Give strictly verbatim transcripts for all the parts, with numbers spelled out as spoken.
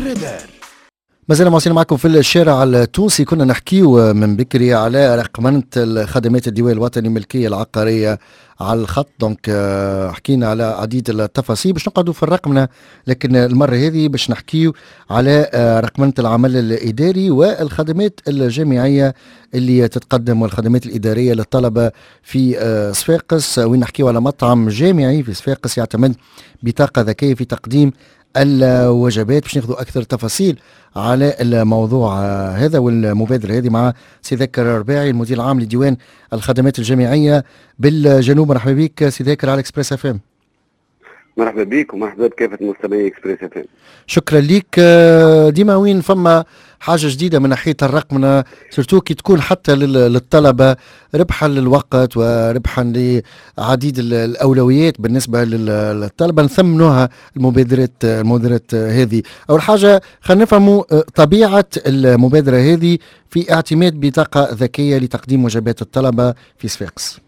الرادار. مازال مواصلين معكم في الشارع التونسي. كنا نحكيو من بكري على رقمنة الخدمات الديوان الوطني الملكية العقارية على الخط. دونك حكينا على عديد التفاصيل باش نقعدوا في الرقمنة، لكن المرة هذه باش نحكيو على رقمنة العمل الإداري والخدمات الجامعية اللي تتقدم والخدمات الإدارية للطلبة في صفاقس، وين نحكيو على مطعم جامعي في صفاقس يعتمد بطاقة ذكية في تقديم الوجبات. باش ناخذوا اكثر تفاصيل على الموضوع هذا والمبادره هذه مع سي ذاكر الرباعي المدير العام لديوان الخدمات الجامعيه بالجنوب. مرحبا بك سي ذاكر على اكسبريس اف ام. مرحبا بك ومرحبا بكافة مستمعي اكسبريس اف ام. شكرا لك. ديما وين فما حاجه جديده من ناحيه الرقمنه سورتو كي تكون حتى للطلبه ربحا للوقت وربحا لعديد الاولويات بالنسبه للطلبه نثمنوها المبادرات المبادرات هذه. اول حاجه خلينا نفهموا طبيعه المبادره هذه في اعتماد بطاقه ذكيه لتقديم وجبات الطلبه في صفاقس.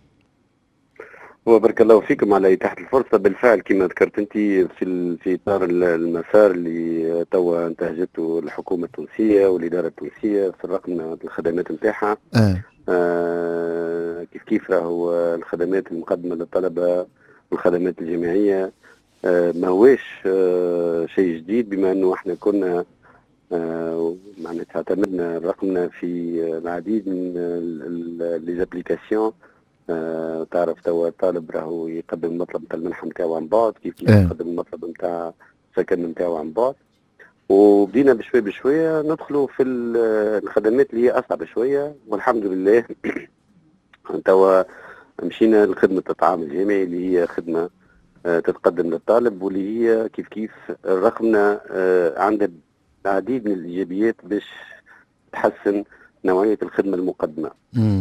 وبارك الله فيكم على إتاحة الفرصة. بالفعل كما ذكرت أنت في في إطار المسار اللي توا انتهجته الحكومة التونسية والإدارة التونسية في الرقم الخدمات نتاعها. آه. آه كيف كيف راهو الخدمات المقدمة للطلبة والخدمات الجامعية آه ما هوش آه شيء جديد، بما أنه احنا كنا آه معناتها اعتمدنا رقمنا في العديد من ليزابليكاسيون. آه تعرف توا الطالب راهو يقدم المطلب نتاع المنحه نتاعو عن بعد، كيف كيف يقدم المطلب نتاع السكن نتاعو عن بعد. وبدينا بشويه بشويه ندخلوا في الخدمات اللي هي اصعب شويه، والحمد لله توا مشينا لخدمه الطعام الجامعي اللي هي خدمه آه تتقدم للطالب، واللي هي كيف كيف رقمنا آه عندها العديد من الايجابيات باش تحسن نوعيه الخدمه المقدمه.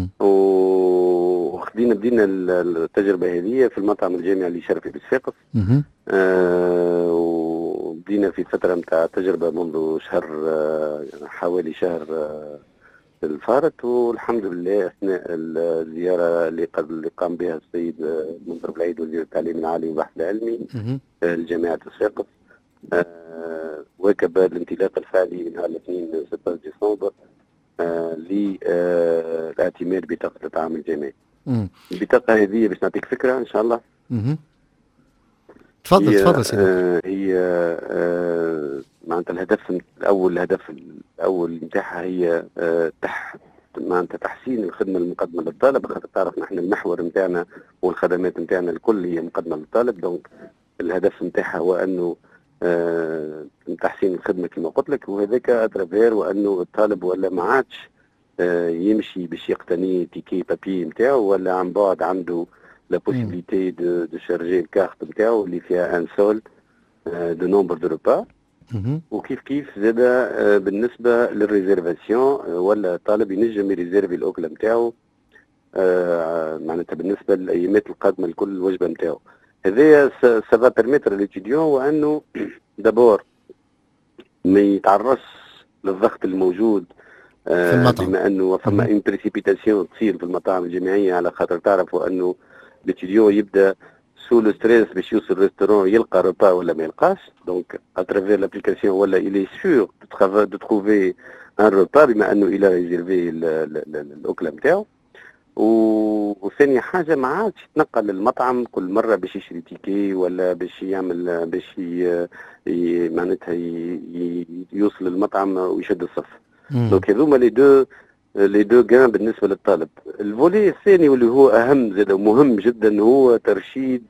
وخدينا بدينا التجربه هذه في المطعم الجامعي اللي شرفي بصفاقس. آه وبدينا في فتره نتاع تجربه منذ شهر آه حوالي شهر آه الفارط، والحمد لله اثناء الزياره اللي قد اللي قام بها السيد منظر العيد وزير التعليم العالي والبحث العلمي لجامعه صفاقس آه واكب الانطلاق الفعلي نهار الاثنين ستة عشر ديسمبر آه للاعتماد بطاقة الطعام الجامعي. البطاقة هذه باش نعطيك فكرة إن شاء الله. تفضل تفضل سيدي. آه هي آه معناتها الهدف الأول الهدف الأول نتاعها هي آه تح معناتها تحسين الخدمة المقدمة للطالب، خاطر تعرف نحن المحور نتاعنا والخدمات نتاعنا الكل هي مقدمة للطالب. دونك الهدف نتاعها هو أنه آه تحسين الخدمه كما قلت لك، وهذاك اترافير وانه الطالب ولا ما عادش آه يمشي باش يقتني تيكي بابي نتاعو، ولا عن بعد عنده لا بوسيبيليتي دو دو شارجي الكارت نتاعو اللي فيها ان سول آه دو نومبر دو روبا. وكيف كيف زاد آه بالنسبه للريزيرفاسيون آه ولا الطالب ينجم يريزيرفي الاكله نتاعو آه معناتها بالنسبه للايامات القادمه لكل الوجبه نتاعو. هذايا سافا بيرميتر ليتيديون وانه دابور ما يتعرضش للضغط الموجود آه في المطعم، بما انه فما ان بريسيبيتاسيون تصير في المطاعم الجامعيه، على خاطر تعرفوا انه ليتيديون يبدا سو لو ستريس باش يوصل الريستورون يلقى روبا ولا ما يلقاش. دونك اترافير لابليكاسيون ولا الي سور دو تروفي ان روبا بما انه الى ريزيرفي الاكله نتاعو. وثاني حاجه ما عادش يتنقل للمطعم كل مره باش يشري تيكي ولا باش يعمل باش معناتها يوصل للمطعم ويشد الصف. دونك هذوما لي دو لي دو كان بالنسبه للطالب. الفولي الثاني واللي هو اهم زاد ومهم جدا هو ترشيد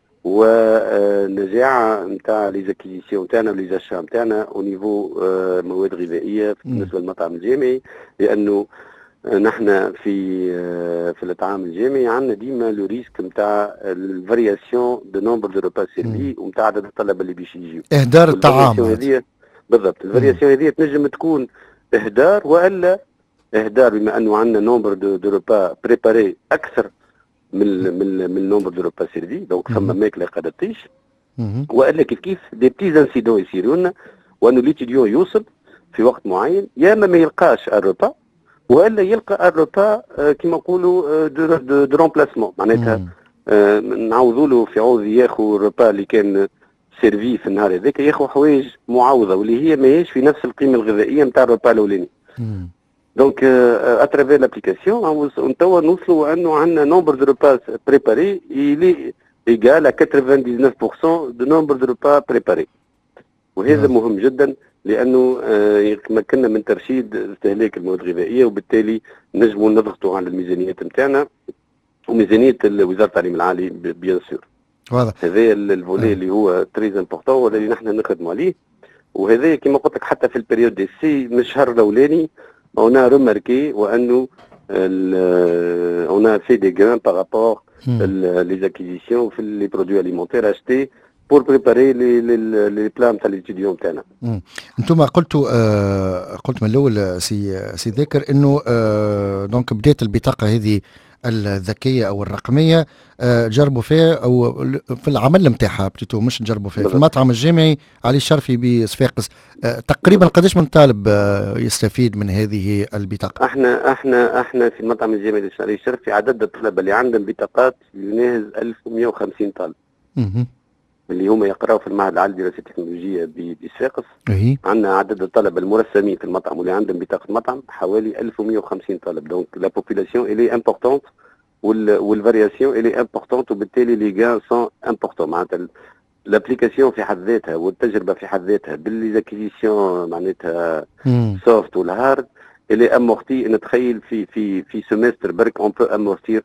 ونجاعه نتاع لي زاكيزيسيون نتاعنا ولي زاشا نتاعنا او نيفو مواد غذائيه بالنسبه للمطعم الجامعي، لانه نحن في في الطعام الجامعي عندنا ديما لو ريسك نتاع الفارياسيون دو نومبر دو روبا سيرفي ونتاع عدد الطلبه اللي باش يجيو. اهدار الطعام هذه بالضبط. الفارياسيون هذه تنجم تكون اهدار والا اهدار بما انه عندنا نومبر دو, دو روبا بريباري اكثر من من من نومبر دو روبا سيرفي. دونك فما ماكله قاعده تطيش، والا كيف كيف دي بتيز انسيدون يصيروا لنا وانه ليتيديون يوصل في وقت معين يا اما ما يلقاش الروبا والا يلقى الروبا كيما نقولوا دو, دو, دو رومبلاسمون، معناتها آه نعوضوا له في عوض ياخذ الروبا اللي كان سيرفي في النهار هذاك ياخذ حوايج معوضه واللي هي ماهيش في نفس القيمه الغذائيه نتاع الربا الاولاني. دونك اترافير لابليكاسيون توا نوصلوا انه عندنا نومبر دو ريباس بريباري يلي ايغال تسعة وتسعين بالمئة دو نومبر دو ريباس بريباري. وهذا مهم جدا لانه يمكننا من ترشيد استهلاك المواد الغذائيه وبالتالي نجموا نضغطوا على الميزانيات نتاعنا وميزانيه وزاره التعليم العالي بيان سور. واضح. هذا الفولي اللي هو تريز امبورتون واللي نحن نخدموا عليه. وهذا كما قلت لك حتى في البريود دي سي من الشهر الاولاني on a remarqué وانه on a fait des gains par rapport les acquisitions في les produits alimentaires achetés pour préparer les les les plats نتاع الاستوديو نتاعنا. انتم قلتوا آه قلت من الاول سي سي ذاكر انه آه دونك بدات البطاقه هذه الذكيه او الرقميه آه جربوا فيها او في العمل نتاعها بتيتو مش نجربوا فيها في المطعم الجامعي علي الشرفي بصفاقس. آه تقريبا قداش من طالب آه يستفيد من هذه البطاقه؟ احنا احنا احنا في المطعم الجامعي علي الشرفي عدد الطلبه اللي عندهم بطاقات يناهز ألف ومئة وخمسين طالب. اها اللي هم يقراوا في المعهد العالي للدراسات التكنولوجيه بصفاقس. عندنا عدد الطلبه المرسمين في المطعم واللي عندهم بطاقه مطعم حوالي ألف ومئة وخمسين طالب. دونك لا بوبولاسيون الي امبورطونت والفارياسيون الي امبورطونت وبالتالي لي غان سون امبورطون. معناتها الابليكاسيون في حد ذاتها والتجربه في حد ذاتها بالليزاكيزيسيون معناتها سوفت والهارد الي امورتي. نتخيل في في في سيمستر برك اون بو امورتير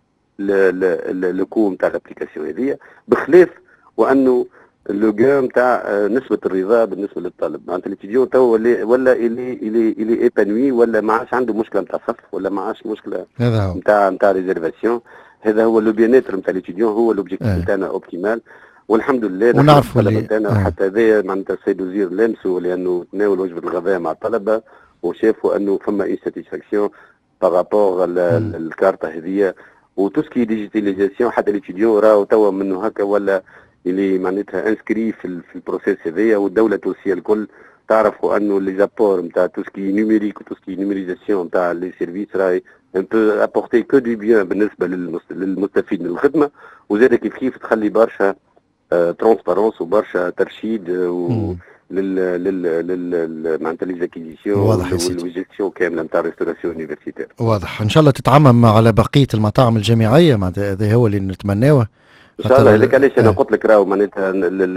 لو كو نتاع الابليكاسيون هذه بخلاف وانه لو جام نتاع نسبه الرضا بالنسبه للطالب. معناتها الاتيديون تو ولا ولا الي الي الي ايبانوي ولا ما عادش عنده مشكله نتاع صف ولا ما عادش مشكله نتاع نتاع ريزيرفاسيون. هذا هو لو بيانيتر نتاع الاتيديون هو لوبجيكتيف نتاعنا اوبتيمال والحمد لله. ونعرفوا الطلبه نتاعنا حتى هذايا معناتها السيد الوزير لامسوا لانه تناول وجبه الغذاء مع الطلبه وشافوا انه فما اي ساتيسفاكسيون بارابور الكارطه هذه وتوسكي ديجيتاليزاسيون. حتى الاتيديون راهو توا منه هكا ولا اللي معناتها انسكري في في البروسيس هذايا والدوله التونسيه الكل تعرفوا انه لي زابور نتاع توسكي نيميريك وتوسكي نيميريزاسيون نتاع لي سيرفيس راهي ان بو ابورتي كو دي بيان بالنسبه للمستفيد من الخدمه. وزاد كيف كيف تخلي برشا ترونسبارونس وبرشا ترشيد و لل لل لل معناتها لي زاكيزيسيون والجيستيون كامله نتاع ريستوراسيون يونيفرسيتير. واضح. ان شاء الله تتعمم على بقيه المطاعم الجامعيه معناتها هذا هو اللي نتمناوه ان شاء الله. هذاك علاش انا قلت لك راهو معناتها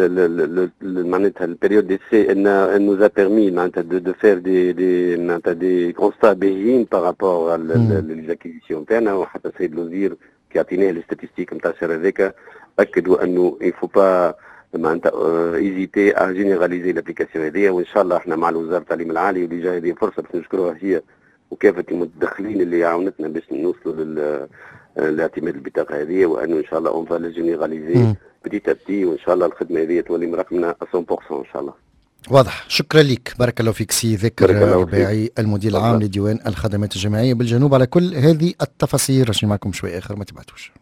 معناتها البيريود دي سي ان نوزا بيرمي معناتها دو فير دي دي معناتها دي كونستا باهيين بارابور للزاكيزيسيون تاعنا. وحتى السيد الوزير كي عطيناه لي ستاتيستيك نتاع الشهر هذاك اكدوا انه يفو با معناتها ايزيتي ا جينيراليزي لابليكاسيون هذيا. وان شاء الله احنا مع وزاره التعليم العالي واللي جاي هذه فرصه باش نشكروها هي وكافه المتدخلين اللي عاونتنا باش نوصلوا لل لاعتماد البطاقه هذه وانه ان شاء الله اون فا لا جينيراليزي بديت ابتي وان شاء الله الخدمه هذه تولي مرقمنا مية بالمية ان شاء الله. واضح. شكرا لك. بارك الله فيك سي ذكر الرباعي المدير العام لديوان الخدمات الجامعيه بالجنوب على كل هذه التفاصيل. رجعنا معكم شوي اخر ما تبعتوش.